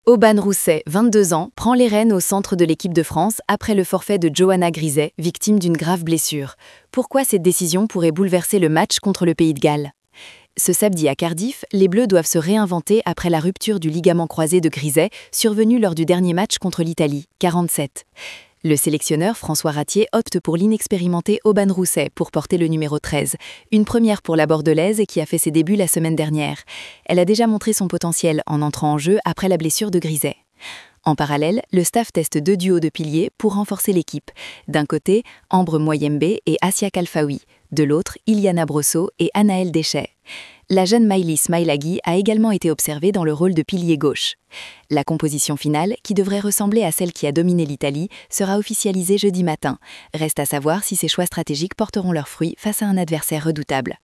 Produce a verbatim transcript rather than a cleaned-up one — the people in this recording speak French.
Aubane Rousset, vingt-deux ans, prend les rênes au centre de l'équipe de France après le forfait de Johanna Griset, victime d'une grave blessure. Pourquoi cette décision pourrait bouleverser le match contre le Pays de Galles? Ce samedi à Cardiff, les Bleus doivent se réinventer après la rupture du ligament croisé de Griset, survenue lors du dernier match contre l'Italie, quarante-sept. Le sélectionneur François Ratier opte pour l'inexpérimenté Aubane Rousset pour porter le numéro treize, une première pour la Bordelaise qui a fait ses débuts la semaine dernière. Elle a déjà montré son potentiel en entrant en jeu après la blessure de Griset. En parallèle, le staff teste deux duos de piliers pour renforcer l'équipe. D'un côté, Ambre Moyembe et Assia Kalfaoui. De l'autre, Iliana Brosso et Anaëlle Deschet. La jeune Maïlis Mailaghi a également été observée dans le rôle de pilier gauche. La composition finale, qui devrait ressembler à celle qui a dominé l'Italie, sera officialisée jeudi matin. Reste à savoir si ces choix stratégiques porteront leurs fruits face à un adversaire redoutable.